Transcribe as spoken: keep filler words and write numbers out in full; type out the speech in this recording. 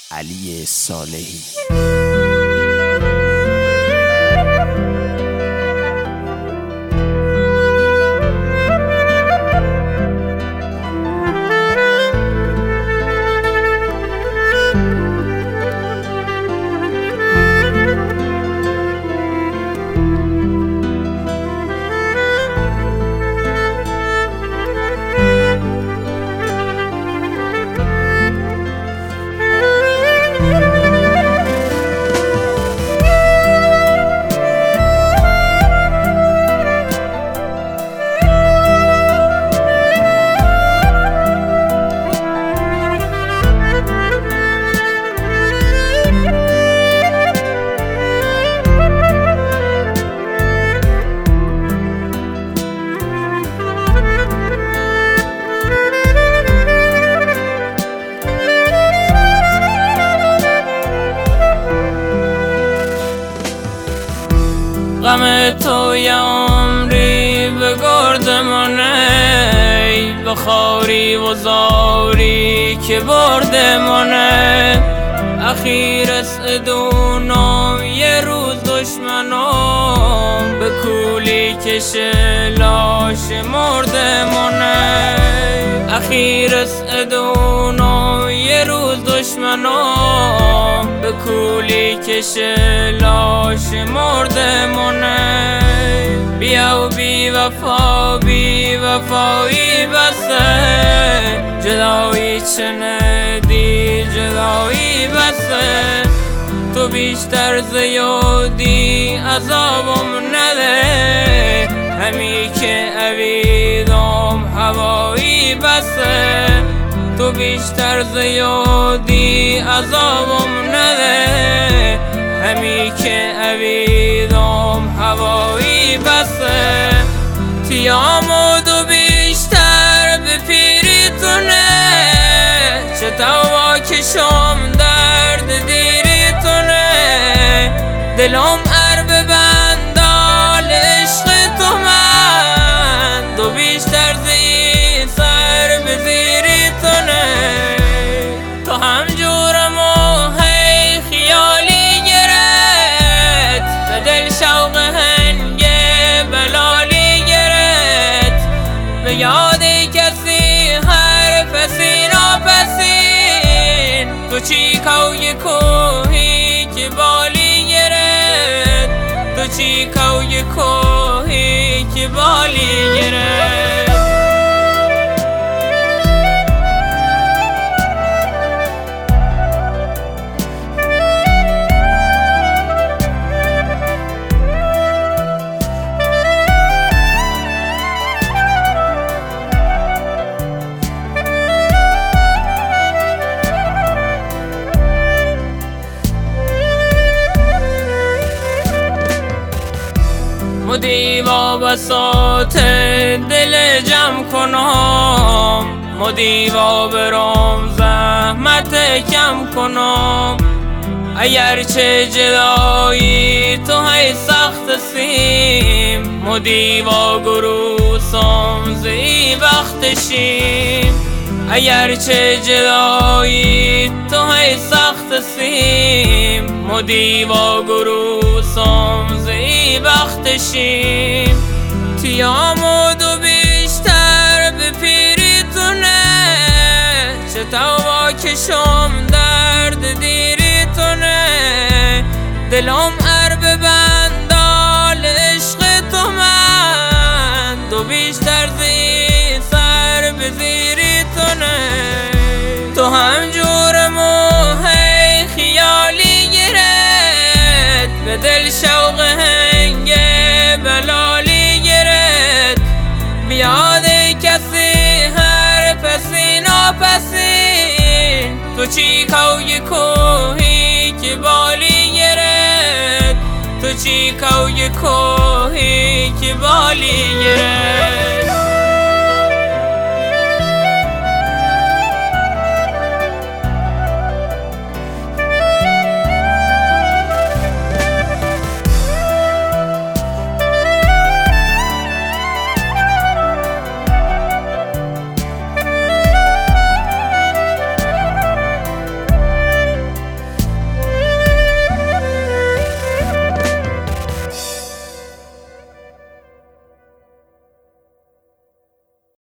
علی صالحی. غم تو یه عمری به گرد منه، به خواری و زاری که برد منه. اخیر اسعدونم یه روز دشمنم، به کولی کشه لاش مرد منه. اخیر اسعدونم یه روز دشمنم، به کولی کشه لاش مرد منه. بیا و بی وفا بی وفایی بسه، جدایی چندی جدایی بسه. تو بیشتر زیادی عذابم نده، همی که اویدم هوایی بسه. تو بیشتر زیادی عذابم نده، همی که اویدم هوایی بسه. تیامود و بیشتر به پیری تونه، چه توا کشم درد دیری تونه. دلم عرب بندال عشق تو من، دو بیشتر زی سر به زیری تونه. تو هم جورم و هی خیالی گرت، به دل شوق هنگه بلالی گرت. به یاد کسی هر پسین و پسین، تو چی کوی کوهی که بالی گرت. تو چی کوی کوهی که بالی گرت. مدیوا بساط دل جمع کنم، مدیوا برام زحمت کم کنم. اگرچه جدایی تو هی سخت سیم، مدیوا گروسم زی وقتشیم. اگرچه جدایی تو هی سخت سیم، مدیوا گروسم زی وقتشیم. تیامود و بیشتر به پیری تونه، چه توا کشم درد دیری تونه. دلم عرب بندال عشق تو من، دو بیشتر زی سر به زیری تونه. تو هم جورم و هی خیالی گرت، به دل شوق هنگه بلالی گرت. بیاد کسی هر پسین و پسین، تو چی کوی کوهی که بالی گرت. تو چی کوی کوهی که بالی گرت.